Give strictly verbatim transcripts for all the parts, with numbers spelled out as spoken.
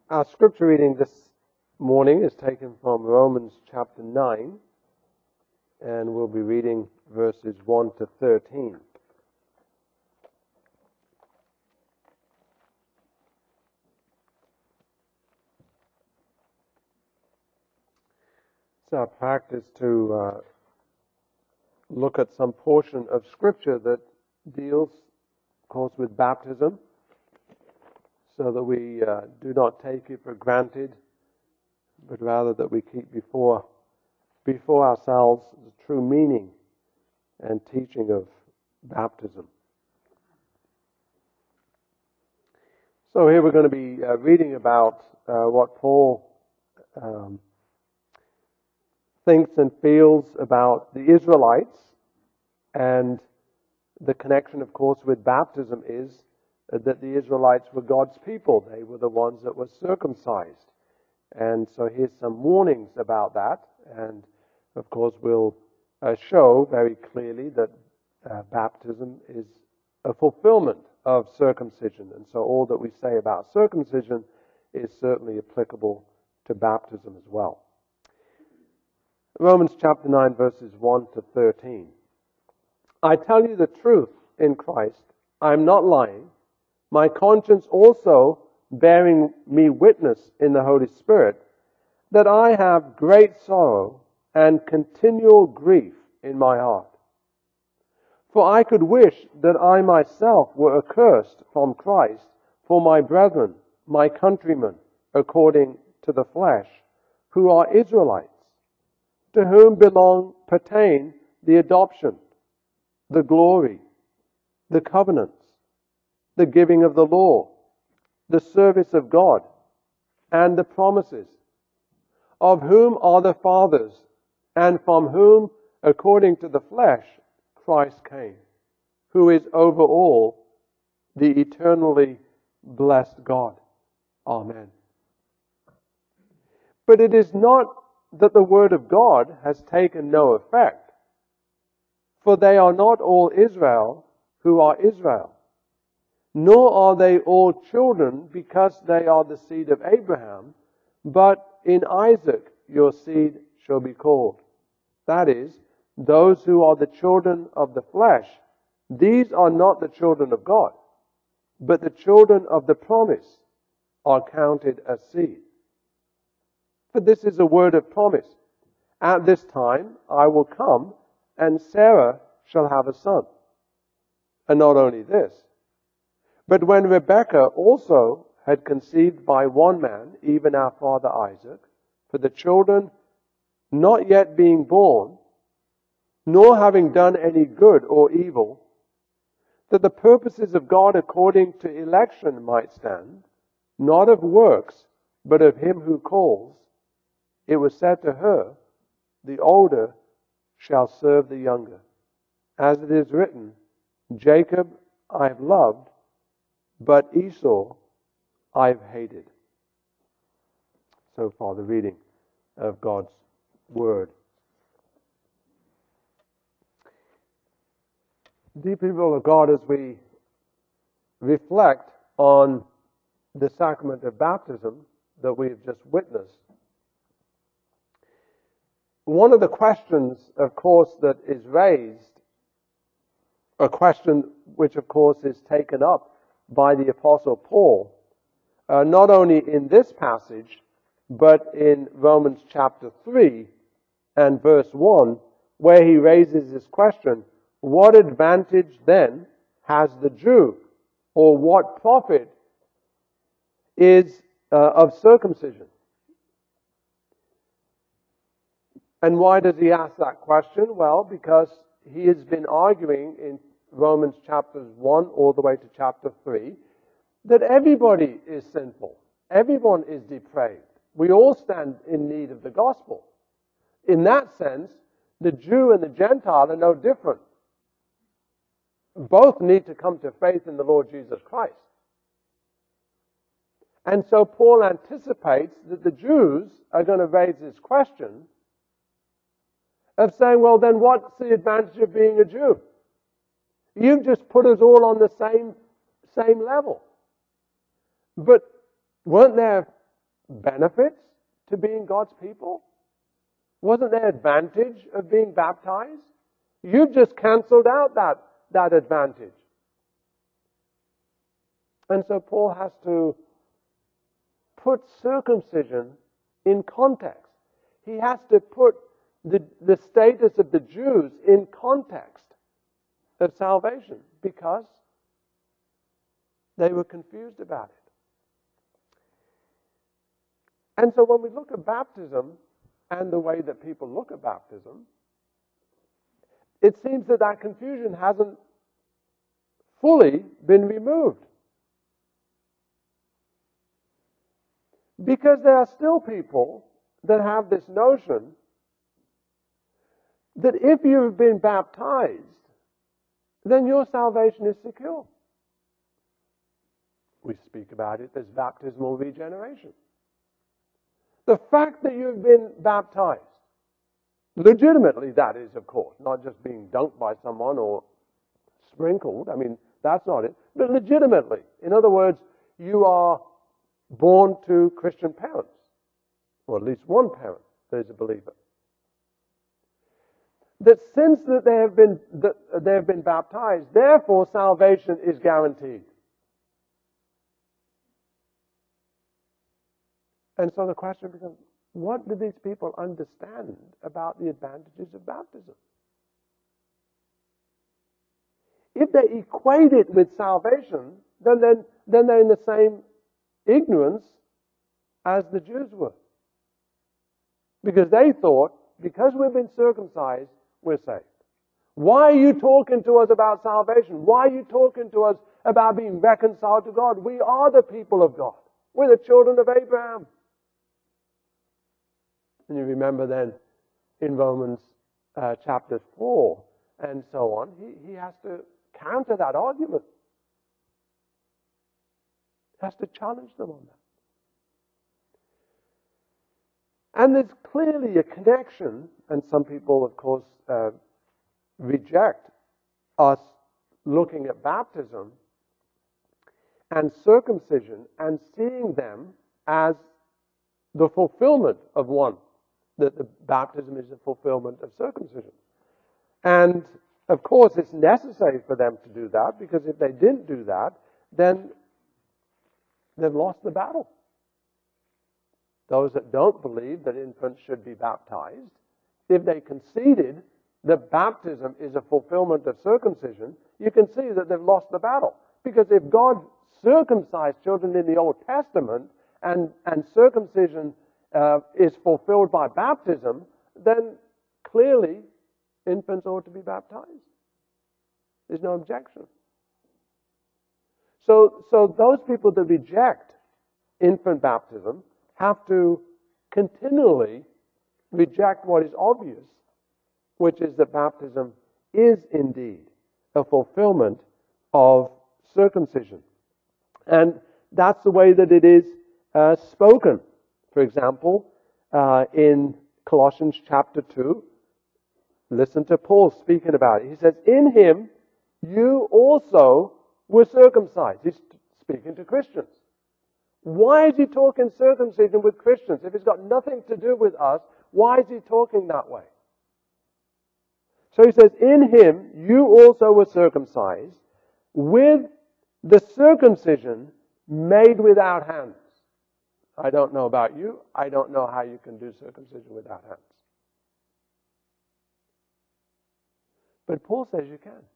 Our scripture reading this morning is taken from Romans chapter nine, and we'll be reading verses one to thirteen. It's our practice to uh, look at some portion of scripture that deals, of course, with baptism, so that we uh, do not take it for granted, but rather that we keep before before ourselves the true meaning and teaching of baptism. So here we're going to be uh, reading about uh, what Paul um, thinks and feels about the Israelites, and the connection, of course, with baptism is that the Israelites were God's people. They were the ones that were circumcised. And so here's some warnings about that. And, of course, we'll uh, show very clearly that uh, baptism is a fulfillment of circumcision. And so all that we say about circumcision is certainly applicable to baptism as well. Romans chapter nine, verses one to thirteen. I tell you the truth in Christ, I am not lying. My conscience also bearing me witness in the Holy Spirit, that I have great sorrow and continual grief in my heart. For I could wish that I myself were accursed from Christ for my brethren, my countrymen, according to the flesh, who are Israelites, to whom belong, pertain the adoption, the glory, the covenants, the giving of the law, the service of God, and the promises, of whom are the fathers, and from whom, according to the flesh, Christ came, who is over all, the eternally blessed God. Amen. But it is not that the word of God has taken no effect, for they are not all Israel who are Israel, nor are they all children because they are the seed of Abraham, but in Isaac your seed shall be called. That is, those who are the children of the flesh, these are not the children of God, but the children of the promise are counted as seed. For this is a word of promise. At this time I will come, and Sarah shall have a son. And not only this, but when Rebekah also had conceived by one man, even our father Isaac, for the children not yet being born, nor having done any good or evil, that the purposes of God according to election might stand, not of works, but of him who calls, it was said to her, the older shall serve the younger. As it is written, Jacob I have loved, but Esau I've hated. So far the reading of God's Word. Dear people of God, as we reflect on the sacrament of baptism that we've just witnessed, one of the questions, of course, that is raised, a question which, of course, is taken up by the Apostle Paul, uh, not only in this passage, but in Romans chapter three and verse one, where he raises this question, what advantage then has the Jew, or what profit is uh, of circumcision? And why does he ask that question? Well, because he has been arguing in Romans chapters one all the way to chapter three that everybody is sinful. Everyone is depraved. We all stand in need of the gospel. In that sense, the Jew and the Gentile are no different. Both need to come to faith in the Lord Jesus Christ. And so Paul anticipates that the Jews are going to raise this question of saying, well, then what's the advantage of being a Jew? You've just put us all on the same, same level. But weren't there benefits to being God's people? Wasn't there advantage of being baptized? You've just cancelled out that, that advantage. And so Paul has to put circumcision in context. He has to put the, the status of the Jews in context of salvation because they were confused about it. And so when we look at baptism and the way that people look at baptism, it seems that that confusion hasn't fully been removed. Because there are still people that have this notion that if you've been baptized, then your salvation is secure. We speak about it as baptismal regeneration. The fact that you've been baptized, legitimately that is, of course, not just being dunked by someone or sprinkled, I mean, that's not it, but legitimately. In other words, you are born to Christian parents, or at least one parent that is a believer. That since that they have been that they have been baptized, therefore salvation is guaranteed. And so the question becomes, what do these people understand about the advantages of baptism? If they equate it with salvation, then, then, then they're in the same ignorance as the Jews were. Because they thought, because we've been circumcised, we're saved. Why are you talking to us about salvation? Why are you talking to us about being reconciled to God? We are the people of God. We're the children of Abraham. And you remember then in Romans uh, chapter four and so on, he, he has to counter that argument. He has to challenge them on that. And there's clearly a connection, and some people, of course, uh, reject us looking at baptism and circumcision and seeing them as the fulfillment of one. That the baptism is a fulfillment of circumcision. And, of course, it's necessary for them to do that, because if they didn't do that, then they've lost the battle. Those that don't believe that infants should be baptized, if they conceded that baptism is a fulfillment of circumcision, you can see that they've lost the battle. Because if God circumcised children in the Old Testament and, and circumcision uh, is fulfilled by baptism, then clearly infants ought to be baptized. There's no objection. So, so those people that reject infant baptism have to continually reject what is obvious, which is that baptism is indeed a fulfillment of circumcision. And that's the way that it is uh, spoken. For example, uh, in Colossians chapter two, listen to Paul speaking about it. He says, in him you also were circumcised. He's speaking to Christians. Why is he talking circumcision with Christians? If it's got nothing to do with us, why is he talking that way? So he says, in him you also were circumcised with the circumcision made without hands. I don't know about you. I don't know how you can do circumcision without hands. But Paul says you can.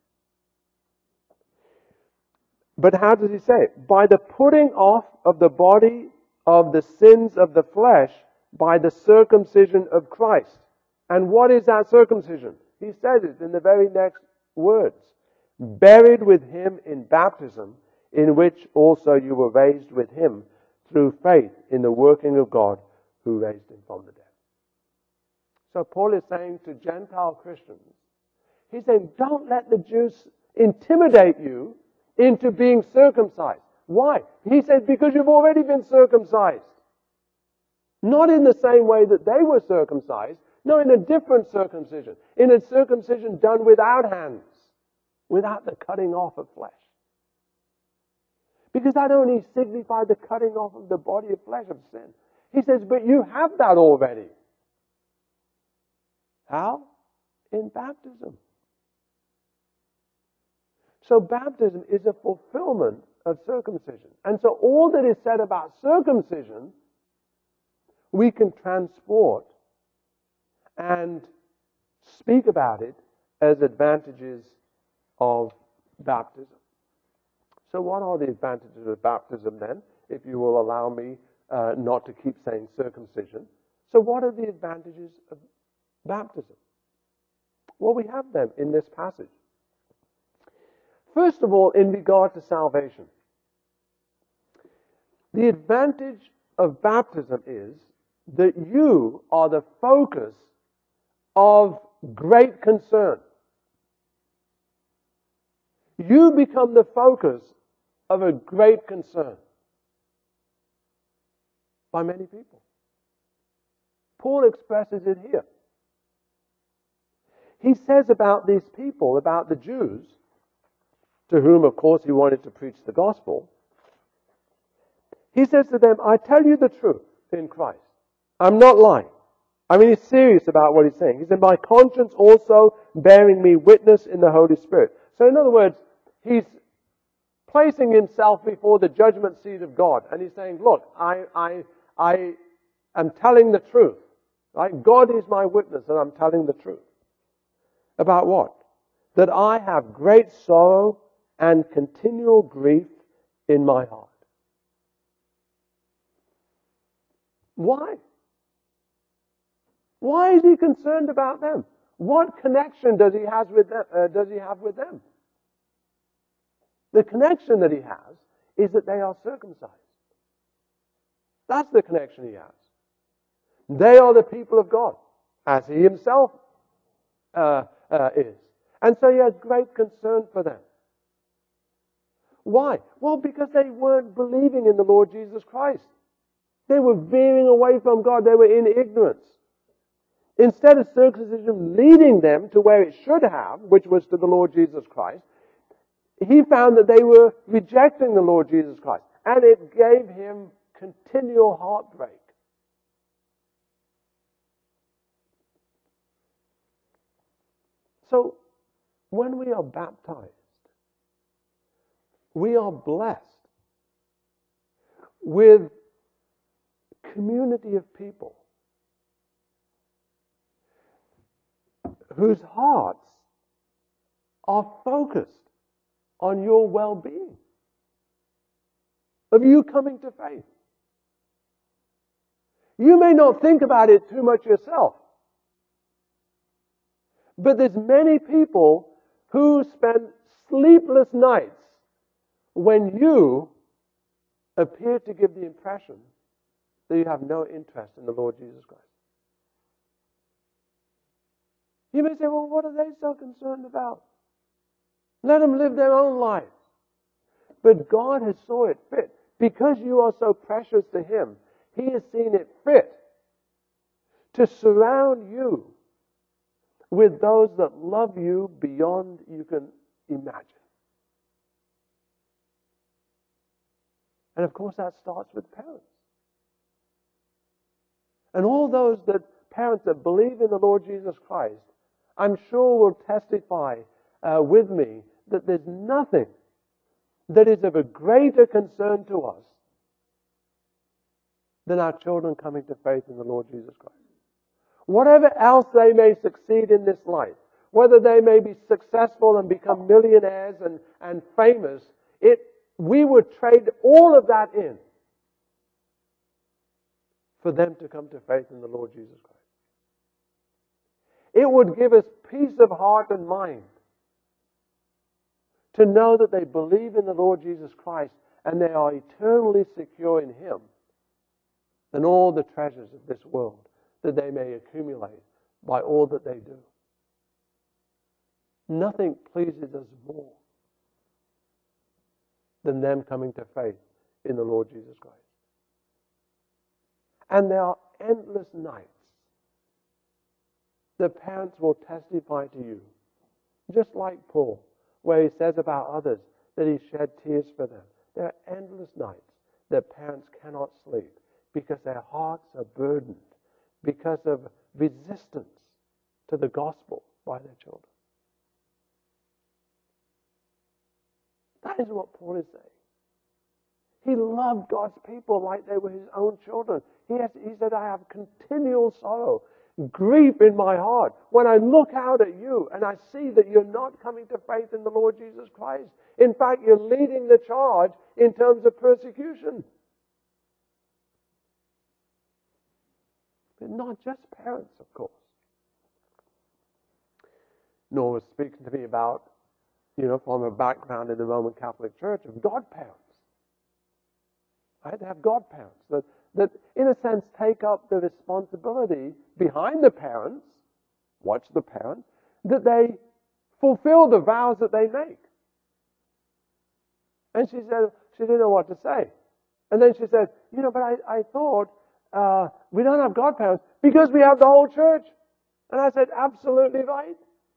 But how does he say it? By the putting off of the body of the sins of the flesh by the circumcision of Christ. And what is that circumcision? He says it in the very next words. Buried with him in baptism, in which also you were raised with him through faith in the working of God who raised him from the dead. So Paul is saying to Gentile Christians, he's saying, don't let the Jews intimidate you into being circumcised. Why? He says, because you've already been circumcised. Not in the same way that they were circumcised, no, in a different circumcision. In a circumcision done without hands, without the cutting off of flesh. Because that only signified the cutting off of the body of flesh of sin. He says, but you have that already. How? In baptism. So baptism is a fulfillment of circumcision. And so all that is said about circumcision, we can transport and speak about it as advantages of baptism. So what are the advantages of baptism then, if you will allow me uh, not to keep saying circumcision? So what are the advantages of baptism? Well, we have them in this passage. First of all, in regard to salvation, the advantage of baptism is that you are the focus of great concern. You become the focus of a great concern by many people. Paul expresses it here. He says about these people, about the Jews, to whom, of course, he wanted to preach the gospel, he says to them, I tell you the truth in Christ. I'm not lying. I mean, he's serious about what he's saying. He said, my conscience also bearing me witness in the Holy Spirit. So in other words, he's placing himself before the judgment seat of God. And he's saying, look, I, I, I am telling the truth. Right? God is my witness and I'm telling the truth. About what? That I have great sorrow and continual grief in my heart. Why? Why is he concerned about them? What connection does he have with them? Uh, does he have with them? The connection that he has is that they are circumcised. That's the connection he has. They are the people of God, as he himself uh, uh, is. And so he has great concern for them. Why? Well, because they weren't believing in the Lord Jesus Christ. They were veering away from God. They were in ignorance. Instead of circumcision leading them to where it should have, which was to the Lord Jesus Christ, he found that they were rejecting the Lord Jesus Christ. And it gave him continual heartbreak. So, when we are baptized, we are blessed with community of people whose hearts are focused on your well-being, of you coming to faith. You may not think about it too much yourself, but there's many people who spend sleepless nights when you appear to give the impression that you have no interest in the Lord Jesus Christ. You may say, well, what are they so concerned about? Let them live their own lives. But God has saw it fit. Because you are so precious to Him, He has seen it fit to surround you with those that love you beyond you can imagine. And of course that starts with parents. And all those that parents that believe in the Lord Jesus Christ, I'm sure will testify uh, with me that there's nothing that is of a greater concern to us than our children coming to faith in the Lord Jesus Christ. Whatever else they may succeed in this life, whether they may be successful and become millionaires and, and famous, it we would trade all of that in for them to come to faith in the Lord Jesus Christ. It would give us peace of heart and mind to know that they believe in the Lord Jesus Christ and they are eternally secure in Him than all the treasures of this world that they may accumulate by all that they do. Nothing pleases us more than them coming to faith in the Lord Jesus Christ. And there are endless nights the parents will testify to you, just like Paul, where he says about others that he shed tears for them. There are endless nights that parents cannot sleep because their hearts are burdened because of resistance to the gospel by their children. That is what Paul is saying. He loved God's people like they were his own children. He, has, he said, I have continual sorrow, grief in my heart when I look out at you and I see that you're not coming to faith in the Lord Jesus Christ. In fact, you're leading the charge in terms of persecution. But not just parents, of course. Noah was speaking to me about, you know, from a background in the Roman Catholic Church of godparents. Right? They have godparents that, that, in a sense, take up the responsibility behind the parents, watch the parents, that they fulfill the vows that they make. And she said, she didn't know what to say. And then she said, you know, but I, I thought uh, we don't have godparents because we have the whole church. And I said, absolutely right.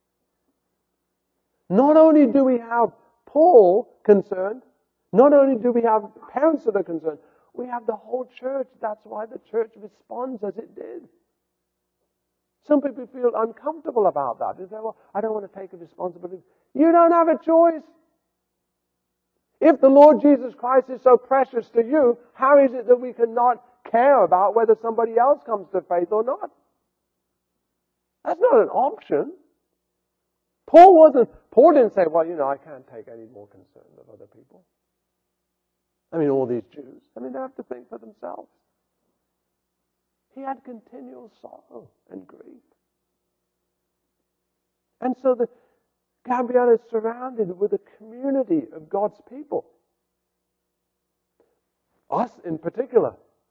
Not only do we have Paul concerned, not only do we have parents that are concerned, we have the whole church. That's why the church responds as it did. Some people feel uncomfortable about that. They say, well, I don't want to take a responsibility. You don't have a choice. If the Lord Jesus Christ is so precious to you, how is it that we cannot care about whether somebody else comes to faith or not? That's not an option. Paul wasn't, Paul didn't say, well, you know, I can't take any more concern of other people. I mean, all these Jews. I mean, they have to think for themselves. He had continual sorrow and grief. And so the Gabrielle is surrounded with a community of God's people. Us in particular.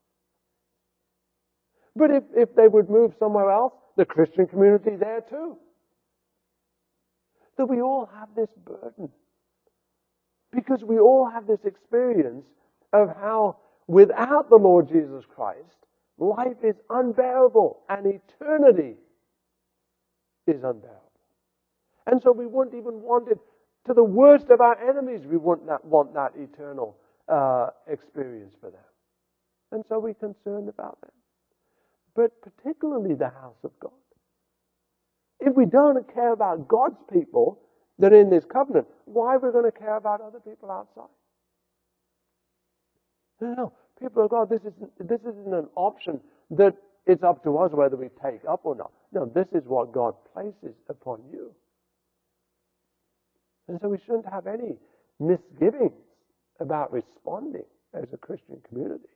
But if, if they would move somewhere else, the Christian community there too. That we all have this burden. Because we all have this experience of how without the Lord Jesus Christ, life is unbearable and eternity is unbearable. And so we wouldn't even want it to the worst of our enemies. We wouldn't not want that eternal uh, experience for them. And so we're concerned about them. But particularly the house of God. If we don't care about God's people that are in this covenant, why are we going to care about other people outside? No, no, people of God, this isn't, this isn't an option that it's up to us whether we take up or not. No, this is what God places upon you. And so we shouldn't have any misgivings about responding as a Christian community.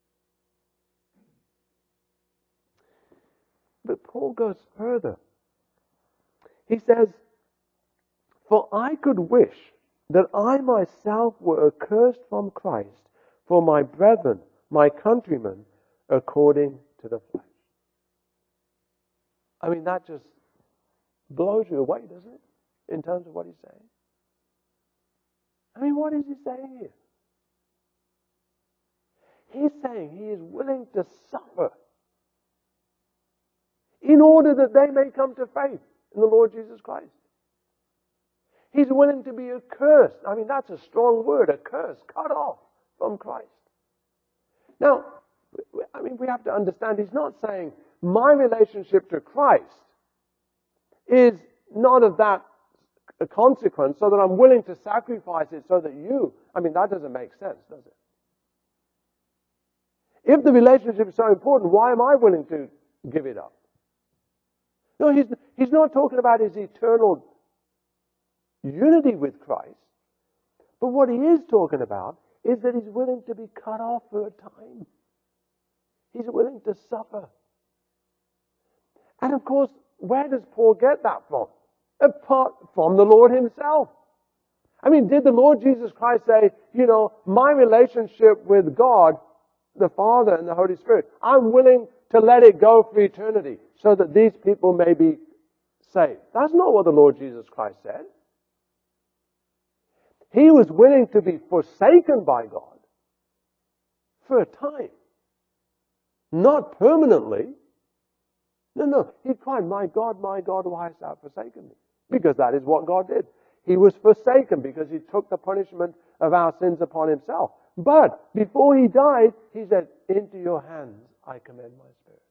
But Paul goes further. He says, for I could wish that I myself were accursed from Christ for my brethren, my countrymen, according to the flesh. I mean, that just blows you away, doesn't it? In terms of what he's saying. I mean, what is he saying here? He's saying he is willing to suffer in order that they may come to faith in the Lord Jesus Christ. He's willing to be accursed. I mean, that's a strong word, accursed, cut off from Christ. Now, I mean, we have to understand he's not saying my relationship to Christ is not of that consequence so that I'm willing to sacrifice it so that you, I mean, that doesn't make sense, does it? If the relationship is so important, why am I willing to give it up? No, he's, he's not talking about his eternal unity with Christ. But what he is talking about is that he's willing to be cut off for a time. He's willing to suffer. And of course, where does Paul get that from? Apart from the Lord himself. I mean, did the Lord Jesus Christ say, you know, my relationship with God, the Father and the Holy Spirit, I'm willing to let it go for eternity so that these people may be saved? That's not what the Lord Jesus Christ said. He was willing to be forsaken by God for a time. Not permanently. No, no. He cried, my God, my God, why hast thou forsaken me? Because that is what God did. He was forsaken because he took the punishment of our sins upon himself. But before he died, he said, into your hands I commend my spirit.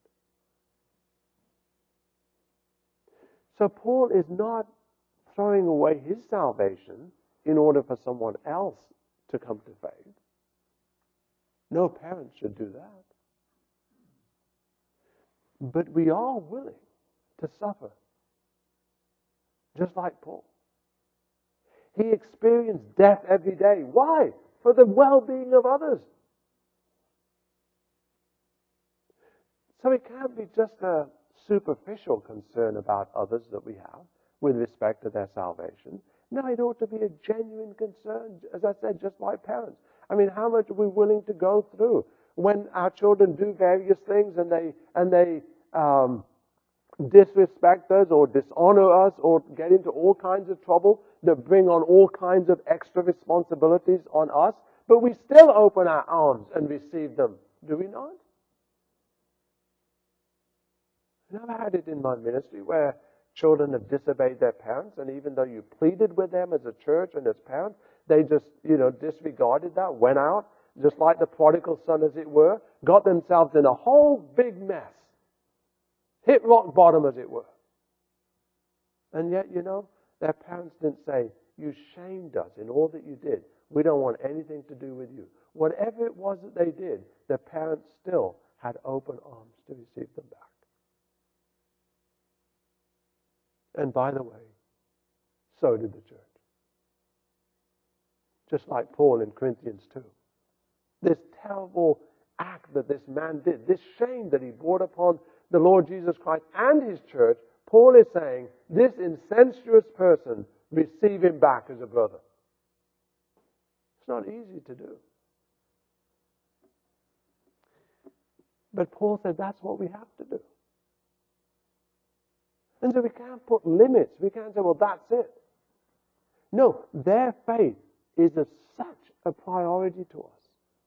So Paul is not throwing away his salvation in order for someone else to come to faith. No parent should do that. But we are willing to suffer, just like Paul. He experienced death every day. Why? For the well-being of others. So it can't be just a superficial concern about others that we have with respect to their salvation. No, it ought to be a genuine concern, as I said, just like parents. I mean, how much are we willing to go through when our children do various things and they and they um, disrespect us or dishonor us or get into all kinds of trouble that bring on all kinds of extra responsibilities on us, but we still open our arms and receive them, do we not? And I've had it in my ministry where children have disobeyed their parents, and even though you pleaded with them as a church and as parents, they just, you know, disregarded that, went out, just like the prodigal son, as it were, got themselves in a whole big mess. Hit rock bottom, as it were. And yet, you know, their parents didn't say, you shamed us in all that you did. We don't want anything to do with you. Whatever it was that they did, their parents still had open arms to receive them back. And by the way, so did the church. Just like Paul in Corinthians two. This terrible act that this man did, this shame that he brought upon the Lord Jesus Christ and his church, Paul is saying, this incestuous person, receive him back as a brother. It's not easy to do. But Paul said that's what we have to do. And so we can't put limits. We can't say, well, that's it. No, their faith is a, such a priority to us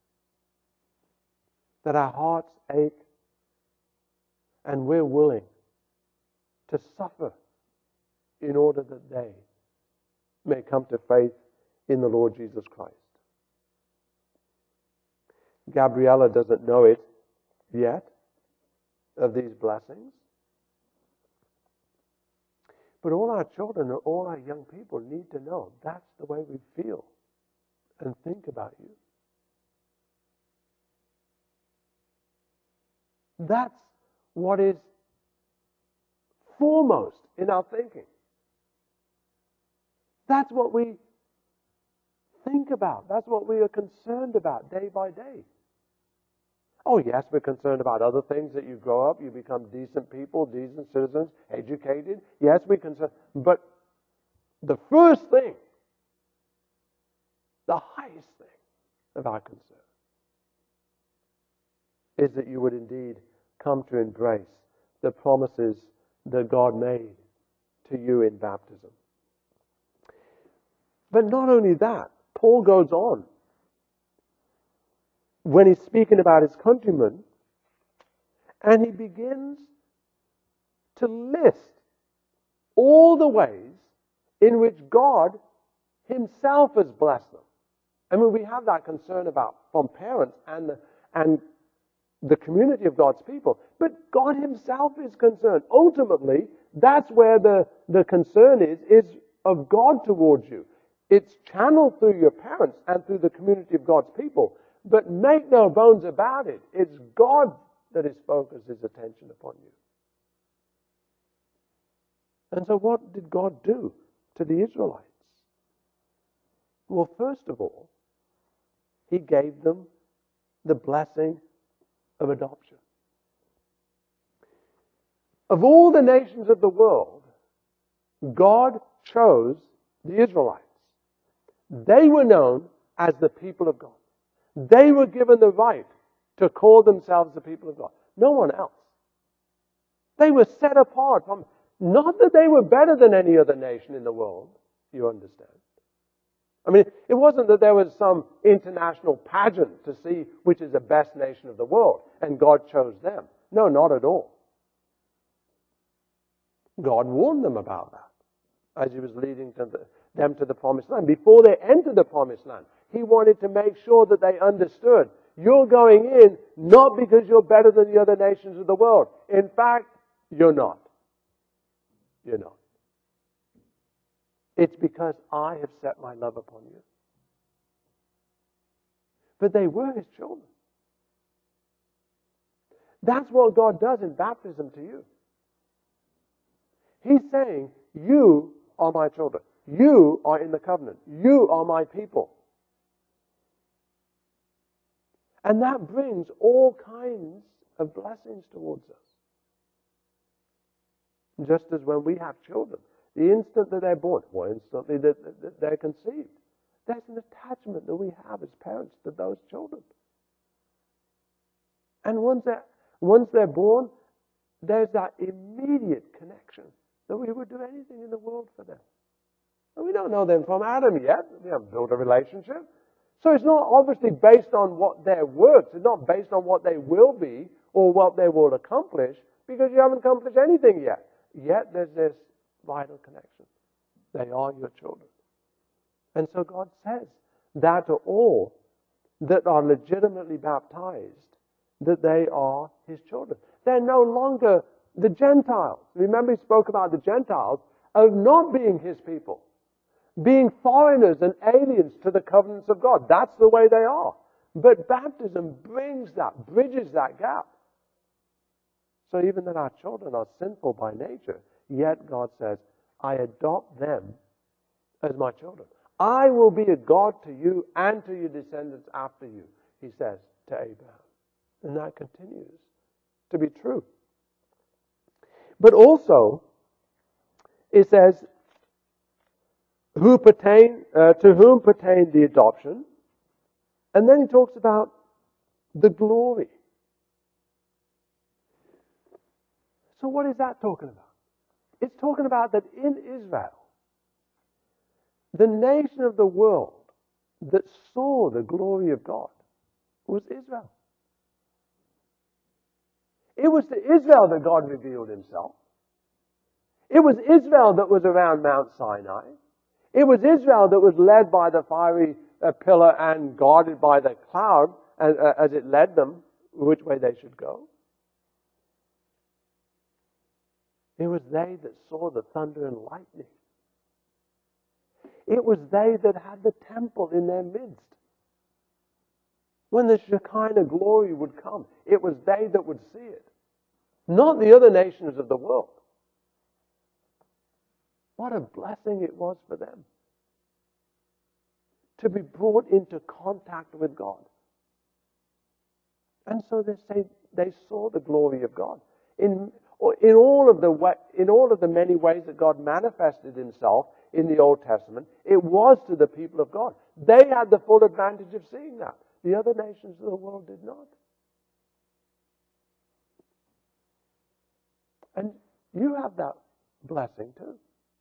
that our hearts ache and we're willing to suffer in order that they may come to faith in the Lord Jesus Christ. Gabriella doesn't know it yet, of these blessings. But all our children and all our young people need to know that's the way we feel and think about you. That's what is foremost in our thinking. That's what we think about. That's what we are concerned about day by day. Oh, yes, we're concerned about other things, that you grow up, you become decent people, decent citizens, educated. Yes, we're concerned. But the first thing, the highest thing of our concern is that you would indeed come to embrace the promises that God made to you in baptism. But not only that, Paul goes on when he's speaking about his countrymen, and he begins to list all the ways in which God himself has blessed them. I mean, we have that concern about from parents and the, and the community of God's people, but God himself is concerned. Ultimately, that's where the, the concern is, is of God towards you. It's channeled through your parents and through the community of God's people. But make no bones about it, it's God that has focused his attention upon you. And so what did God do to the Israelites? Well, first of all, he gave them the blessing of adoption. Of all the nations of the world, God chose the Israelites. They were known as the people of God. They were given the right to call themselves the people of God. No one else. They were set apart from, not that they were better than any other nation in the world, you understand. I mean, it wasn't that there was some international pageant to see which is the best nation of the world, and God chose them. No, not at all. God warned them about that as he was leading to the, them to the promised land. Before they entered the promised land, He wanted to make sure that they understood. You're going in not because you're better than the other nations of the world. In fact, you're not. You're not. It's because I have set my love upon you. But they were His children. That's what God does in baptism to you. He's saying, you are my children. You are in the covenant. You are my people. And that brings all kinds of blessings towards us. Just as when we have children, the instant that they're born, or instantly that, that they're conceived, there's an attachment that we have as parents to those children. And once they're, once they're born, there's that immediate connection that we would do anything in the world for them. And we don't know them from Adam yet. We haven't built a relationship. So it's not obviously based on what their works. It's not based on what they will be or what they will accomplish, because you haven't accomplished anything yet. Yet there's this vital connection. They are your children. And so God says that to all that are legitimately baptized, that they are His children. They're no longer the Gentiles. Remember, He spoke about the Gentiles of not being His people, being foreigners and aliens to the covenants of God. That's the way they are. But baptism brings that, bridges that gap. So even that our children are sinful by nature, yet God says, I adopt them as my children. I will be a God to you and to your descendants after you, He says to Abraham. And that continues to be true. But also, it says, who pertain, uh, to whom pertained the adoption. And then he talks about the glory. So what is that talking about? It's talking about that in Israel, the nation of the world that saw the glory of God was Israel. It was to Israel that God revealed Himself. It was Israel that was around Mount Sinai. It was Israel that was led by the fiery uh, pillar and guarded by the cloud as, uh, as it led them which way they should go. It was they that saw the thunder and lightning. It was they that had the temple in their midst. When the Shekinah glory would come, it was they that would see it, not the other nations of the world. What a blessing it was for them to be brought into contact with God. And so they say they saw the glory of God. In, in, all of the, in all of the many ways that God manifested Himself in the Old Testament, it was to the people of God. They had the full advantage of seeing that. The other nations of the world did not. And you have that blessing too,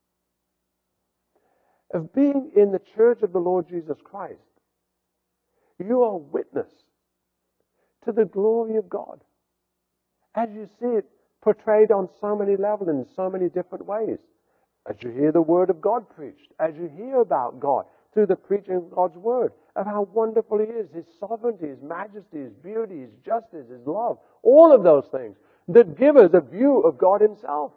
of being in the church of the Lord Jesus Christ. You are witness to the glory of God as you see it portrayed on so many levels in so many different ways. As you hear the Word of God preached, as you hear about God through the preaching of God's Word, of how wonderful He is, His sovereignty, His majesty, His beauty, His justice, His love, all of those things that give us a view of God Himself.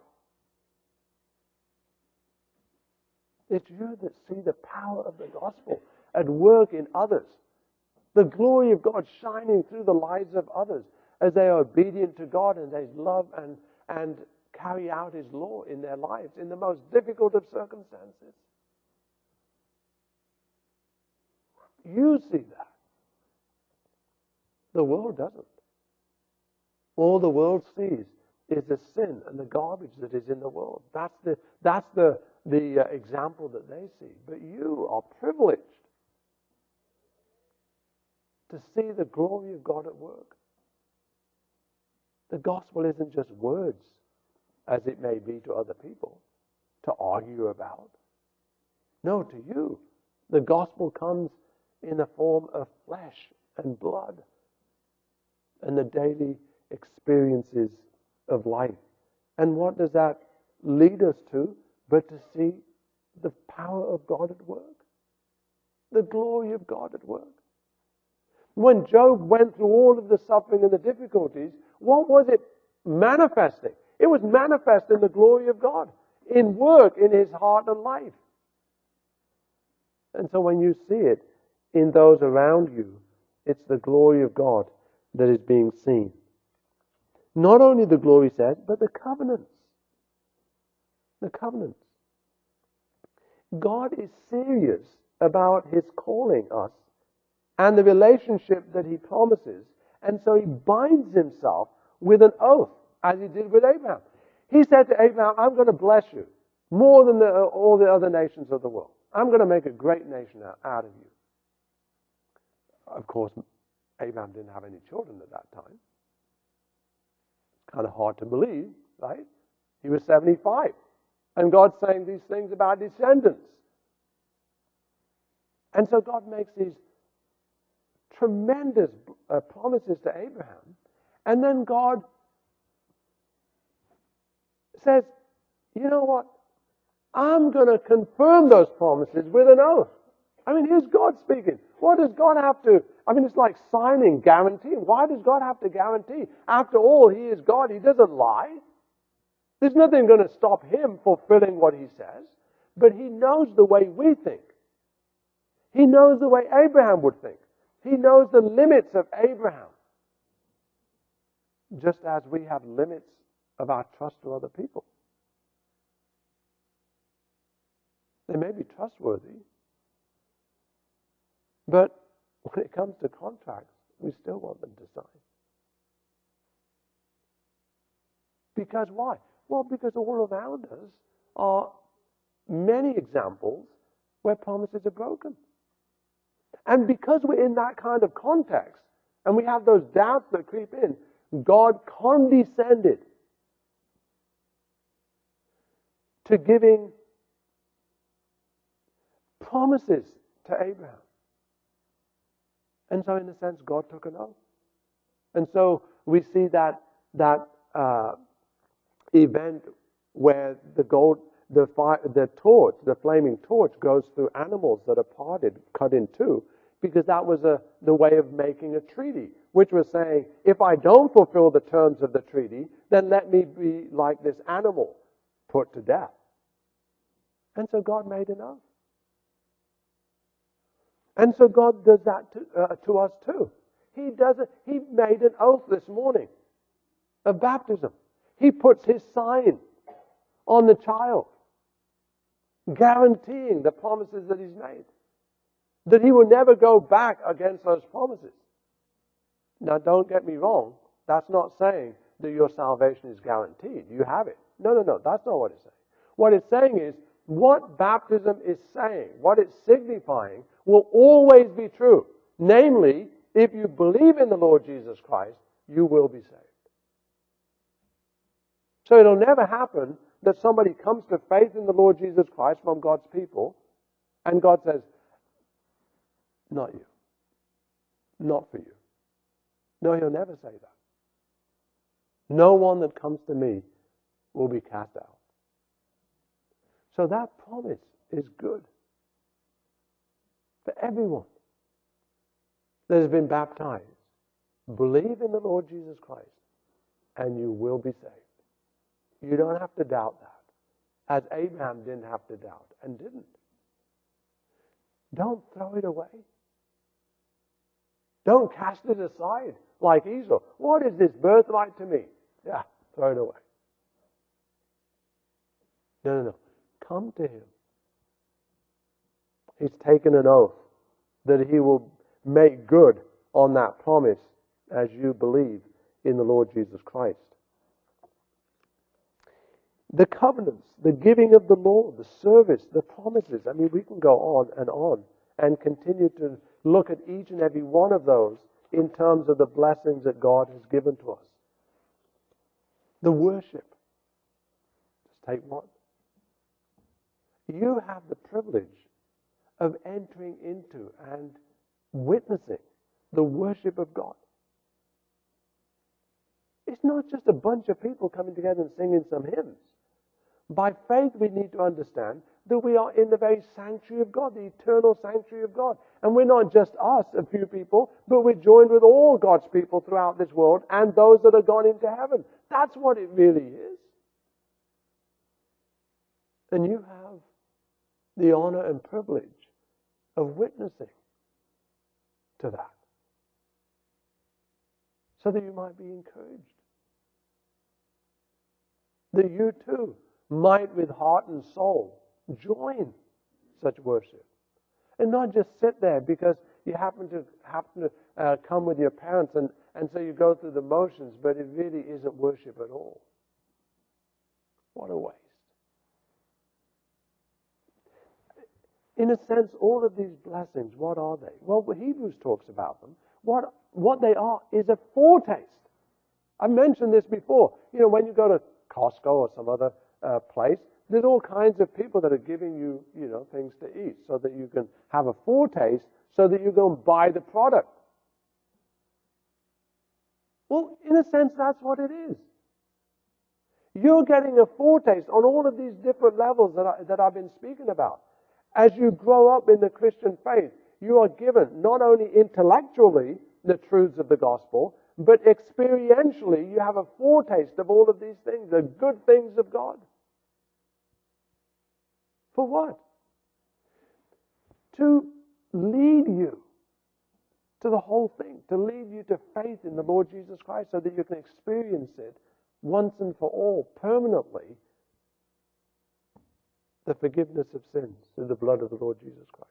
It's you that see the power of the gospel at work in others. The glory of God shining through the lives of others as they are obedient to God and they love and, and carry out His law in their lives in the most difficult of circumstances. You see that. The world doesn't. All the world sees is the sin and the garbage that is in the world. That's the, that's the, the uh, example that they see. But you are privileged to see the glory of God at work. The gospel isn't just words, as it may be to other people, to argue about. No, to you, the gospel comes in the form of flesh and blood and the daily experiences of life. And what does that lead us to but to see the power of God at work? the glory of God at work. When Job went through all of the suffering and the difficulties, what was it manifesting? It was manifesting the glory of God in work, in his heart and life. And so when you see it in those around you, it's the glory of God that is being seen. Not only the glory said, but the covenants. The covenants. God is serious about his calling us and the relationship that he promises. And so he binds himself with an oath, as he did with Abraham. He said to Abraham, I'm going to bless you more than the, all the other nations of the world. I'm going to make a great nation out, out of you. Of course, Abraham didn't have any children at that time. It's kind of hard to believe, right? He was seventy-five. And God's saying these things about descendants. And so God makes these tremendous uh, promises to Abraham. And then God says, you know what? I'm going to confirm those promises with an oath. I mean, here's God speaking. What does God have to... I mean, it's like signing, guaranteeing. Why does God have to guarantee? After all, he is God. He doesn't lie. There's nothing going to stop him fulfilling what he says. But he knows the way we think. He knows the way Abraham would think. He knows the limits of Abraham. Just as we have limits of our trust to other people. They may be trustworthy, but when it comes to contracts, we still want them to sign. Because why? Well, because all around us are many examples where promises are broken. And because we're in that kind of context, and we have those doubts that creep in, God condescended to giving promises to Abraham. And so in a sense, God took an oath. And so we see that that uh, event where the gold, the fire, the torch, the flaming torch goes through animals that are parted, cut in two, because that was a, the way of making a treaty, which was saying, if I don't fulfill the terms of the treaty, then let me be like this animal, put to death. And so God made an oath. And so God does that to, uh, to us too. He does it. He made an oath this morning of baptism. He puts his sign on the child, guaranteeing the promises that he's made. That he will never go back against those promises. Now, don't get me wrong. That's not saying that your salvation is guaranteed. You have it. No, no, no. That's not what it's saying. What it's saying is, what baptism is saying, what it's signifying, will always be true. Namely, if you believe in the Lord Jesus Christ, you will be saved. So it'll never happen that somebody comes to faith in the Lord Jesus Christ from God's people, and God says, not you. Not for you. No, he'll never say that. No one that comes to me will be cast out. So that promise is good for everyone that has been baptized. Believe in the Lord Jesus Christ, and you will be saved. You don't have to doubt that, as Abraham didn't have to doubt and didn't. Don't throw it away. Don't cast it aside like Esau. What is this birthright to me? Yeah, throw it away. No, no, no. Come to him. He's taken an oath that he will make good on that promise as you believe in the Lord Jesus Christ. The covenants, the giving of the law, the service, the promises. I mean, we can go on and on and continue to look at each and every one of those in terms of the blessings that God has given to us. The worship. Just take one. You have the privilege of entering into and witnessing the worship of God. It's not just a bunch of people coming together and singing some hymns. By faith, we need to understand that we are in the very sanctuary of God, the eternal sanctuary of God. And we're not just us, a few people, but we're joined with all God's people throughout this world and those that have gone into heaven. That's what it really is. And you have the honor and privilege of witnessing to that, so that you might be encouraged, that you too might with heart and soul join such worship, and not just sit there because you happen to happen to uh, come with your parents and, and so you go through the motions, but it really isn't worship at all. What a waste. In a sense, all of these blessings, what are they? Well, Hebrews talks about them. What, what they are is a foretaste. I mentioned this before. You know, when you go to Costco or some other uh, place, there's all kinds of people that are giving you, you know, things to eat so that you can have a foretaste, so that you go and buy the product. Well, in a sense, that's what it is. You're getting a foretaste on all of these different levels that, I, that I've been speaking about. As you grow up in the Christian faith, you are given not only intellectually the truths of the gospel, but experientially you have a foretaste of all of these things, the good things of God. For what? To lead you to the whole thing, to lead you to faith in the Lord Jesus Christ so that you can experience it once and for all, permanently, the forgiveness of sins through the blood of the Lord Jesus Christ.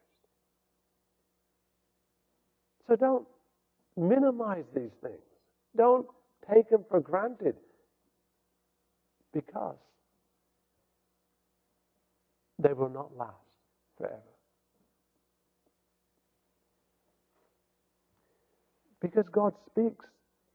So don't minimize these things. Don't take them for granted, because they will not last forever. Because God speaks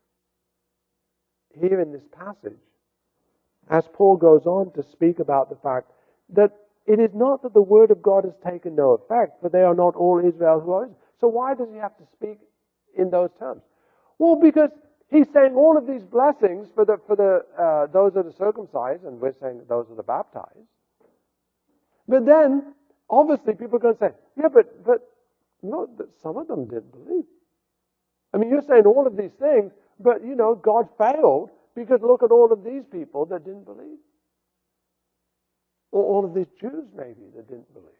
here in this passage, as Paul goes on to speak about the fact that it is not that the word of God has taken no effect, for they are not all Israel who are Israel. So why does he have to speak in those terms? Well, because he's saying all of these blessings for the for the uh, those that are circumcised, and we're saying those that are baptized. But then, obviously, people are going to say, yeah, but but no, some of them didn't believe. I mean, you're saying all of these things, but you know, God failed because look at all of these people that didn't believe. Or all of these Jews, maybe, that didn't believe.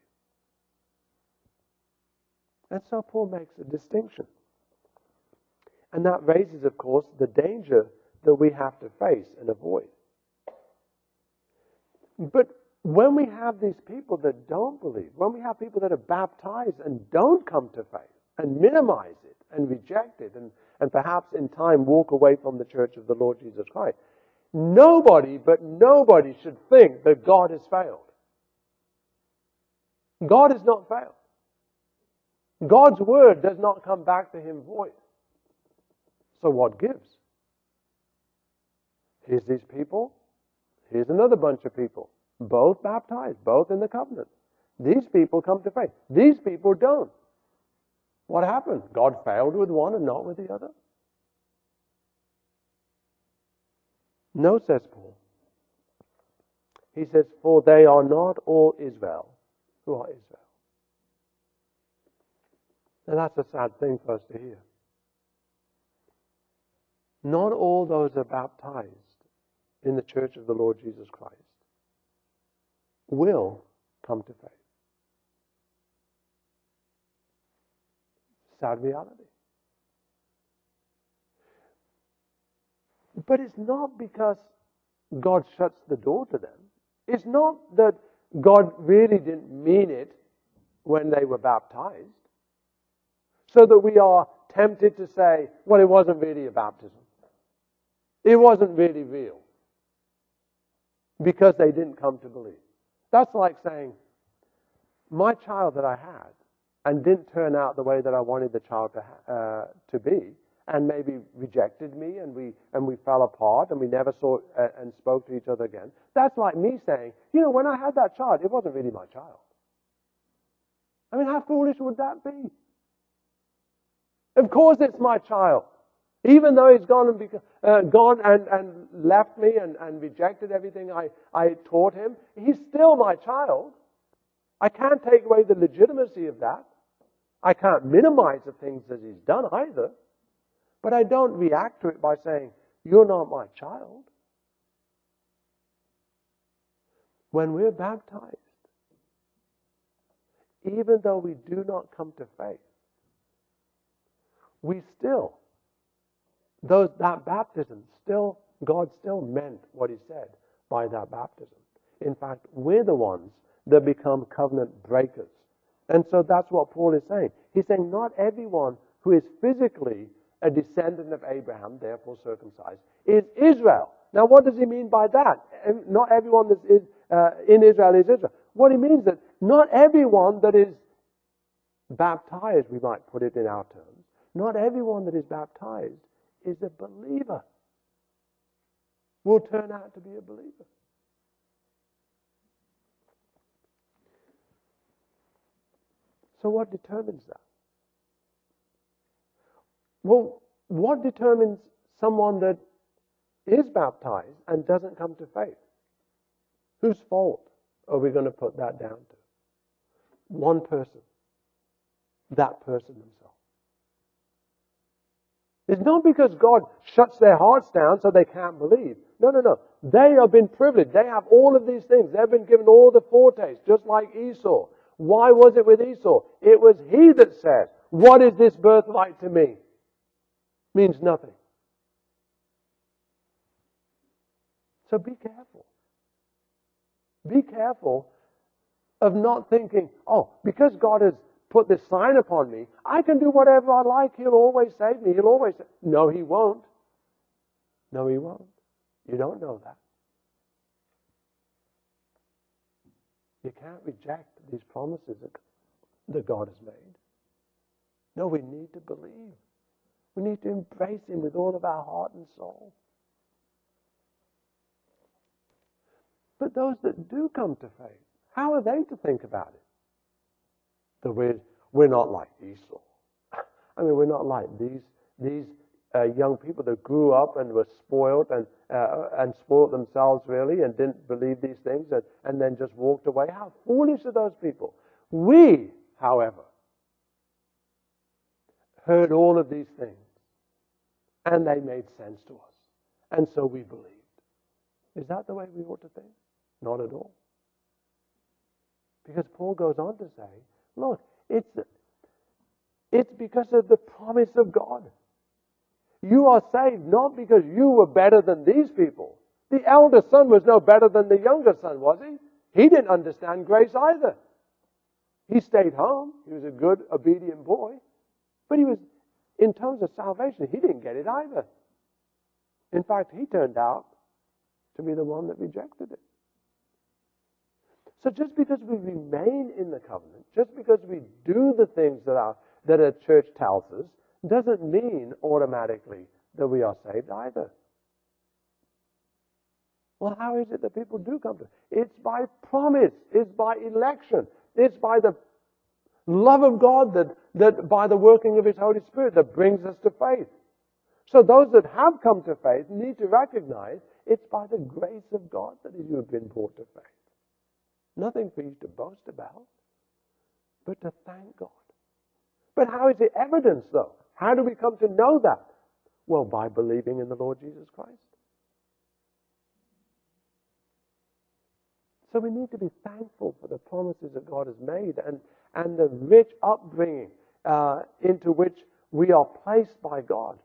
And so Paul makes a distinction. And that raises, of course, the danger that we have to face and avoid. But when we have these people that don't believe, when we have people that are baptized and don't come to faith, and minimize it, and reject it, and, and perhaps in time walk away from the church of the Lord Jesus Christ, nobody, but nobody should think that God has failed. God has not failed. God's word does not come back to him void. So what gives? Here's these people. Here's another bunch of people. Both baptized, both in the covenant. These people come to faith. These people don't. What happened? God failed with one and not with the other? No, says Paul. He says, for they are not all Israel who are Israel. And that's a sad thing for us to hear. Not all those are baptized in the church of the Lord Jesus Christ will come to faith. Sad reality. But it's not because God shuts the door to them. It's not that God really didn't mean it when they were baptized, so that we are tempted to say, well, it wasn't really a baptism. It wasn't really real, because they didn't come to believe. That's like saying, my child that I had and didn't turn out the way that I wanted the child to ha- uh, to be, and maybe rejected me, and we and we fell apart, and we never saw uh, and spoke to each other again. That's like me saying, you know, when I had that child, it wasn't really my child. I mean, how foolish would that be? Of course it's my child. Even though he's gone and beca- uh, gone and, and left me and, and rejected everything I, I taught him, he's still my child. I can't take away the legitimacy of that. I can't minimize the things that he's done either. But I don't react to it by saying, you're not my child. When we're baptized, even though we do not come to faith, we still, those, that baptism, still, God still meant what he said by that baptism. In fact, we're the ones that become covenant breakers. And so that's what Paul is saying. He's saying not everyone who is physically a descendant of Abraham, therefore circumcised, is Israel. Now what does he mean by that? Not everyone that is uh, in Israel is Israel. What he means is that not everyone that is baptized, we might put it in our terms, not everyone that is baptized is a believer, will turn out to be a believer. So what determines that? Well, what determines someone that is baptized and doesn't come to faith? Whose fault are we going to put that down to? One person. That person themselves. It's not because God shuts their hearts down so they can't believe. No, no, no. They have been privileged. They have all of these things. They've been given all the foretastes, just like Esau. Why was it with Esau? It was he that said, what is this birthright to me? Means nothing. So be careful. Be careful of not thinking, oh, because God has put this sign upon me, I can do whatever I like. He'll always save me. He'll always save. No, he won't. No, he won't. You don't know that. You can't reject these promises that God has made. No, we need to believe. We need to embrace him with all of our heart and soul. But those that do come to faith, how are they to think about it? That we're, we're not like Esau. I mean, we're not like these these uh, young people that grew up and were spoiled and uh, and spoiled themselves really and didn't believe these things and, and then just walked away. How foolish are those people? We, however, heard all of these things and they made sense to us. And so we believed. Is that the way we ought to think? Not at all. Because Paul goes on to say, look, it's, it's because of the promise of God. You are saved not because you were better than these people. The elder son was no better than the younger son, was he? He didn't understand grace either. He stayed home. He was a good, obedient boy. But he was, in terms of salvation, he didn't get it either. In fact, he turned out to be the one that rejected it. So just because we remain in the covenant, just because we do the things that our that a church tells us, doesn't mean automatically that we are saved either. Well, how is it that people do come to it? It's by promise. It's by election. It's by the love of God that, that by the working of his Holy Spirit that brings us to faith. So those that have come to faith need to recognize it's by the grace of God that you have been brought to faith. Nothing for you to boast about, but to thank God. But how is it evidenced, though? How do we come to know that? Well, by believing in the Lord Jesus Christ. So we need to be thankful for the promises that God has made and, and the rich upbringing uh, into which we are placed by God.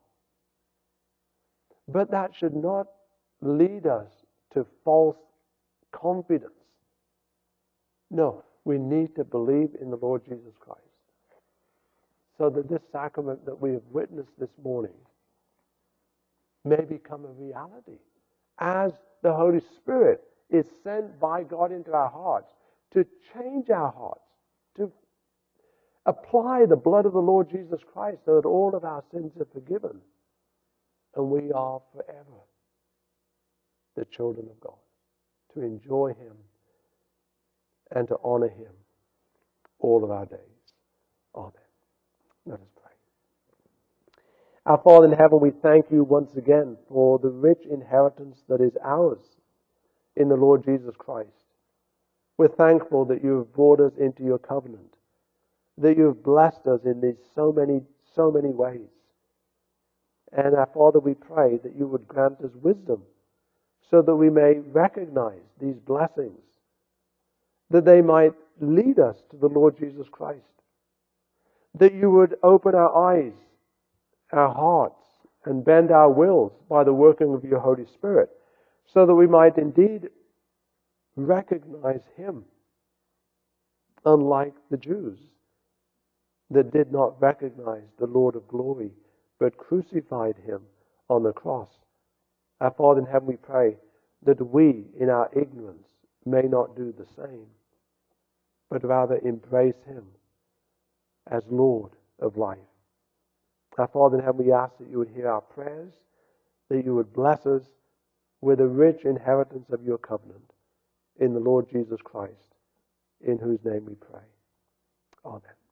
But that should not lead us to false confidence. No, we need to believe in the Lord Jesus Christ so that this sacrament that we have witnessed this morning may become a reality as the Holy Spirit is sent by God into our hearts to change our hearts, to apply the blood of the Lord Jesus Christ so that all of our sins are forgiven and we are forever the children of God, to enjoy him and to honor him all of our days. Amen. Let us pray. Our Father in heaven, we thank you once again for the rich inheritance that is ours in the Lord Jesus Christ. We're thankful that you have brought us into your covenant, that you have blessed us in these so many, so many ways. And our Father, we pray that you would grant us wisdom so that we may recognize these blessings, that they might lead us to the Lord Jesus Christ, that you would open our eyes, our hearts, and bend our wills by the working of your Holy Spirit, so that we might indeed recognize him, unlike the Jews that did not recognize the Lord of glory, but crucified him on the cross. Our Father in heaven, we pray that we, in our ignorance, may not do the same, but rather embrace him as Lord of life. Our Father in heaven, we ask that you would hear our prayers, that you would bless us with a rich inheritance of your covenant in the Lord Jesus Christ, in whose name we pray. Amen.